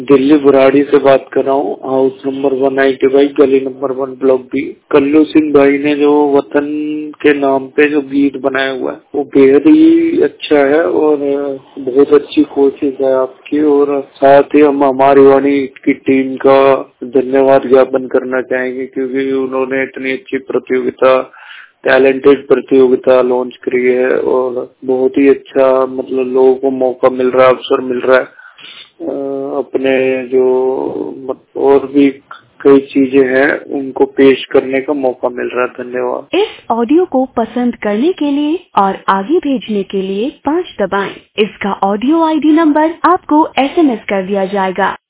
दिल्ली बुराड़ी से बात कर रहा हूँ। हाउस नंबर 195, गली नंबर 1, ब्लॉक बी। कल्लू सिंह भाई ने जो वतन के नाम पे जो गीत बनाया हुआ है वो बेहद ही अच्छा है और बहुत अच्छी कोशिश है आपकी। और साथ ही हम हमारी वाणी की टीम का धन्यवाद ज्ञापन करना चाहेंगे, क्योंकि उन्होंने इतनी अच्छी प्रतियोगिता, टैलेंटेड प्रतियोगिता लॉन्च करी है और बहुत ही अच्छा, मतलब लोगों को मौका मिल रहा है, अवसर मिल रहा है अपने जो और भी कई चीजें हैं उनको पेश करने का मौका मिल रहा है। धन्यवाद। इस ऑडियो को पसंद करने के लिए और आगे भेजने के लिए 5 दबाएं। इसका ऑडियो ID नंबर आपको SMS कर दिया जाएगा।